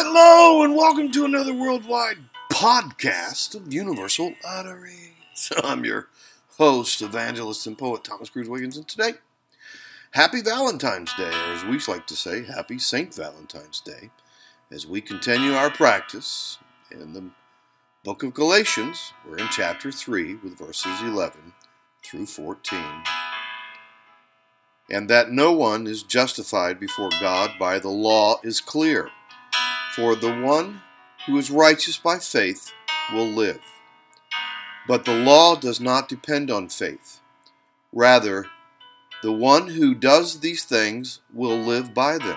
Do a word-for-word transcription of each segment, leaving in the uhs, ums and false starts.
Hello and welcome to another worldwide podcast of Universal Utterings. I'm your host, evangelist, and poet Thomas Cruz Wiggins, and today, Happy Valentine's Day, or as we like to say, Happy Saint Valentine's Day, as we continue our practice in the book of Galatians. We're in chapter three with verses eleven through fourteen. And that no one is justified before God by the law is clear. For the one who is righteous by faith will live. But the law does not depend on faith. Rather, the one who does these things will live by them.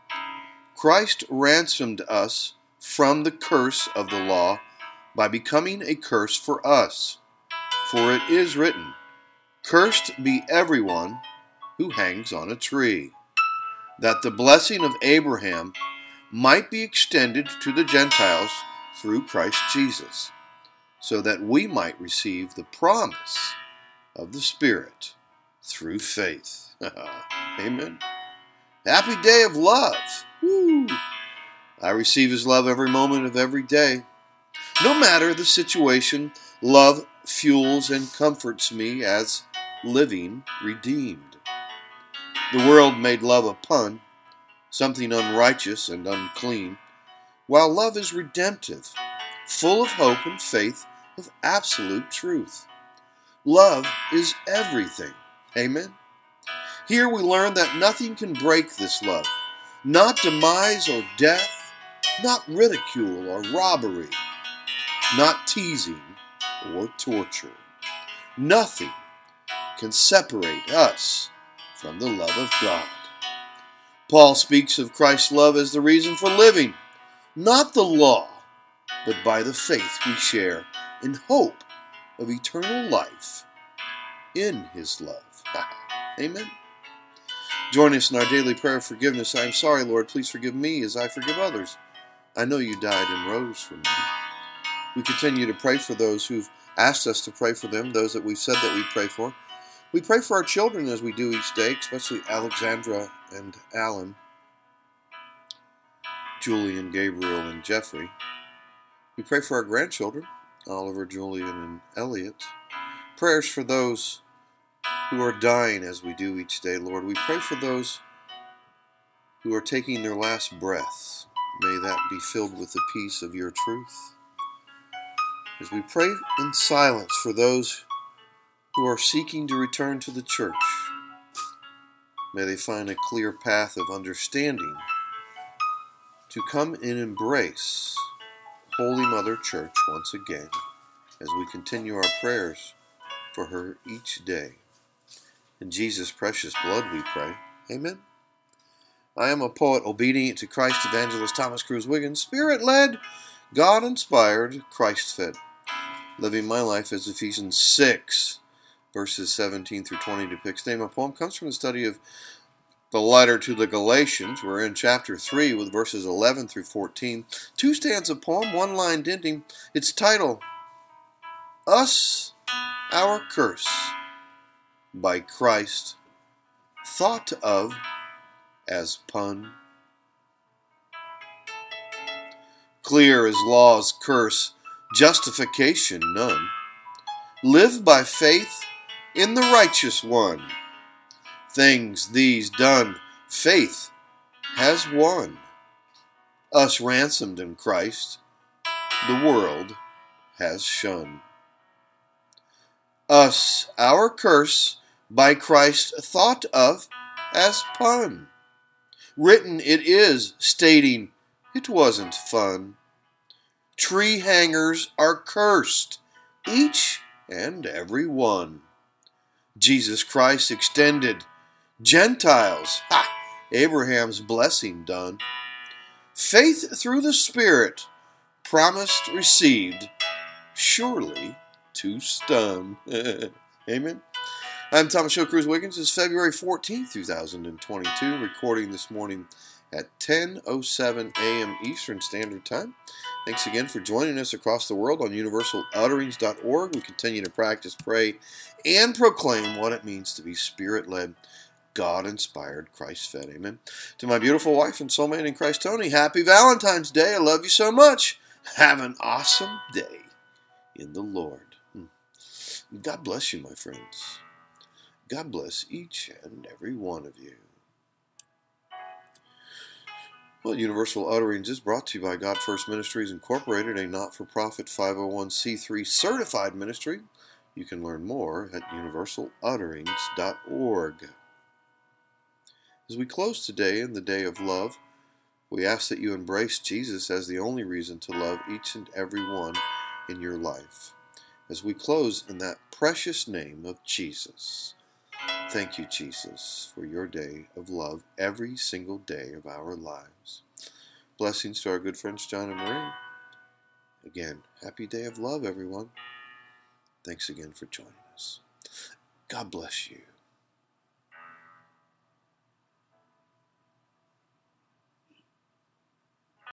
Christ ransomed us from the curse of the law by becoming a curse for us. For it is written, "Cursed be everyone who hangs on a tree," that the blessing of Abraham might be extended to the Gentiles through Christ Jesus, so that we might receive the promise of the Spirit through faith. Amen. Happy day of love. Woo. I receive His love every moment of every day. No matter the situation, love fuels and comforts me as living redeemed. The world made love a pun, something unrighteous and unclean, while love is redemptive, full of hope and faith of absolute truth. Love is everything. Amen. Here we learn that nothing can break this love, not demise or death, not ridicule or robbery, not teasing or torture. Nothing can separate us from the love of God. Paul speaks of Christ's love as the reason for living, not the law, but by the faith we share in hope of eternal life in His love. Amen. Join us in our daily prayer of forgiveness. I am sorry, Lord, please forgive me as I forgive others. I know you died and rose for me. We continue to pray for those who've asked us to pray for them, those that we've said that we pray for. We pray for our children as we do each day, especially Alexandra and Alan, Julian, Gabriel, and Jeffrey. We pray for our grandchildren, Oliver, Julian, and Elliot. Prayers for those who are dying as we do each day, Lord. We pray for those who are taking their last breaths. May that be filled with the peace of your truth. As we pray in silence for those who are seeking to return to the church, may they find a clear path of understanding to come and embrace Holy Mother Church once again as we continue our prayers for her each day. In Jesus' precious blood we pray. Amen. I am a poet obedient to Christ, evangelist Thomas Cruz Wiggins, Spirit-led, God-inspired, Christ-fed, living my life as Ephesians six verses seventeen through twenty depicts. Today my poem comes from the study of the letter to the Galatians. We're in chapter three with verses eleven through fourteen. Two stanza poem, one line ending. Its title, Us, Our Curse, by Christ, thought of as pun. Clear as law's curse, justification none. Live by faith in the righteous one. Things these done, faith has won. Us ransomed in Christ, the world has shunned. Us, our curse, by Christ thought of as pun. Written it is, stating it wasn't fun. Tree hangers are cursed, each and every one. Jesus Christ extended, Gentiles, ha, Abraham's blessing done. Faith through the Spirit, promised received, surely to stun. Amen. I'm Thomas Cruz Wiggins. It's February fourteenth, two thousand twenty-two, recording this morning at ten oh seven a.m. Eastern Standard Time. Thanks again for joining us across the world on universal utterings dot org. We continue to practice, pray, and proclaim what it means to be Spirit-led. God-inspired, Christ-fed. Amen. To my beautiful wife and soulmate in Christ, Tony, happy Valentine's Day. I love you so much. Have an awesome day in the Lord. God bless you, my friends. God bless each and every one of you. Well, Universal Utterings is brought to you by God First Ministries Incorporated, a not-for-profit five oh one c three certified ministry. You can learn more at universal utterings dot org. As we close today in the day of love, we ask that you embrace Jesus as the only reason to love each and every one in your life. As we close in that precious name of Jesus, thank you, Jesus, for your day of love every single day of our lives. Blessings to our good friends John and Marie. Again, happy day of love, everyone. Thanks again for joining us. God bless you.